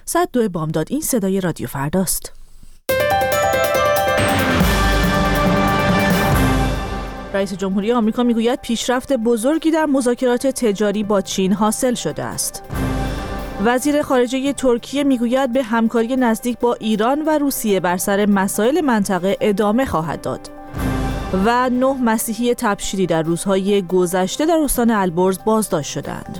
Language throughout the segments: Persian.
ساعت 2 بامداد. این صدای رادیو فرداست. رئیس جمهوری آمریکا میگوید پیشرفت بزرگی در مذاکرات تجاری با چین حاصل شده است. وزیر خارجه ترکیه میگوید به همکاری نزدیک با ایران و روسیه بر سر مسائل منطقه ادامه خواهد داد. و 9 مسیحی تبشیری در روزهای گذشته در استان البرز بازداشت شدند.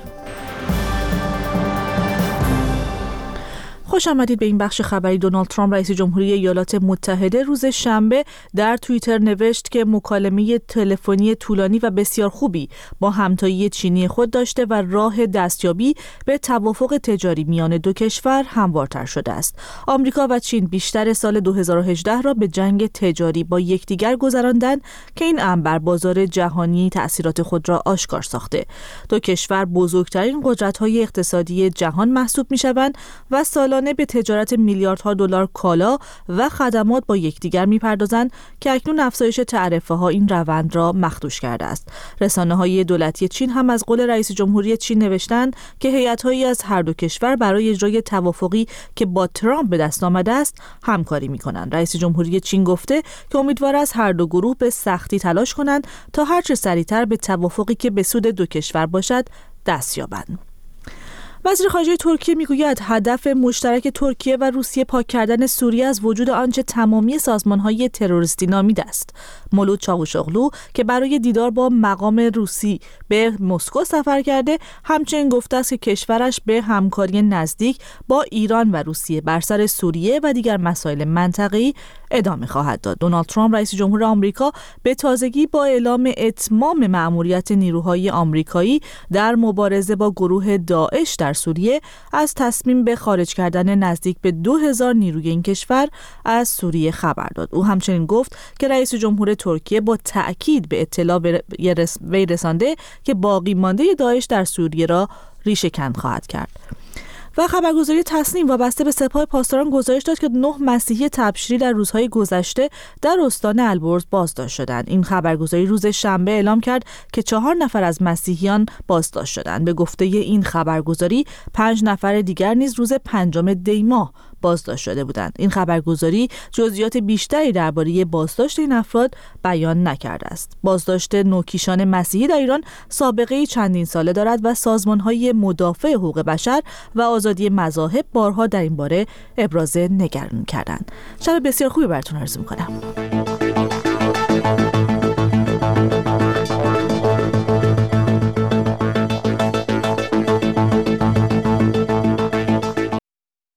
خوش آمدید به این بخش خبری. دونالد ترامپ رئیس جمهوری ایالات متحده روز شنبه در توییتر نوشت که مکالمه تلفنی طولانی و بسیار خوبی با همتایی چینی خود داشته و راه دستیابی به توافق تجاری میان دو کشور هموارتر شده است. آمریکا و چین بیشتر سال 2018 را به جنگ تجاری با یکدیگر گذراندند که این امر بر بازار جهانی تأثیرات خود را آشکار ساخته. دو کشور بزرگترین قدرت‌های اقتصادی جهان محسوب می‌شوند و سالانه به تجارت میلیاردها دلار کالا و خدمات با یکدیگر می‌پردازند که اکنون افزایش تعرفه‌ها این روند را مخدوش کرده است. رسانه‌های دولتی چین هم از قول رئیس جمهوری چین نوشتند که هیئت‌هایی از هر دو کشور برای اجرای توافقی که با ترامپ به دست آمده است همکاری می‌کنند. رئیس جمهوری چین گفته که امیدوار است هر دو گروه به سختی تلاش کنند تا هر چه سریعتر به توافقی که به سود دو کشور باشد دست یابند. وزیر خارجه ترکیه میگوید هدف مشترک ترکیه و روسیه پاک کردن سوریه از وجود آنچه تمامی سازمان‌های تروریستی نامیده است. مولود چاوشاغلو که برای دیدار با مقام روسی به مسکو سفر کرده، همچنین گفته است که کشورش به همکاری نزدیک با ایران و روسیه بر سر سوریه و دیگر مسائل منطقه‌ای ادامه خواهد داد. دونالد ترامپ رئیس جمهور آمریکا به تازگی با اعلام اتمام مأموریت نیروهای آمریکایی در مبارزه با گروه داعش در سوریه از تصمیم به خارج کردن نزدیک به 2000 نیروی این کشور از سوریه خبر داد. او همچنین گفت که رئیس جمهور ترکیه با تأکید به اطلاع وی رسانده که باقی مانده داعش در سوریه را ریشه‌کن خواهد کرد. و خبرگزاری تصنیم وابسته به سپاه پاسداران گزارش داد که 9 مسیحی تبشیری در روزهای گذشته در استان البرز بازداشت شدند. این خبرگزاری روز شنبه اعلام کرد که 4 نفر از مسیحیان بازداشت شدند. به گفته این خبرگزاری 5 نفر دیگر نیز روز 5 دی ماه بازداشت شده بودند. این خبرگزاری جزئیات بیشتری درباره بازداشت این افراد بیان نکرده است. بازداشت نوکیشان مسیحی در ایران سابقه چندین ساله دارد و سازمان‌های مدافع حقوق بشر و آزادی مذاهب بارها در این باره ابراز نگرانی کردند. شب بسیار خوبی براتون آرزو می‌کنم.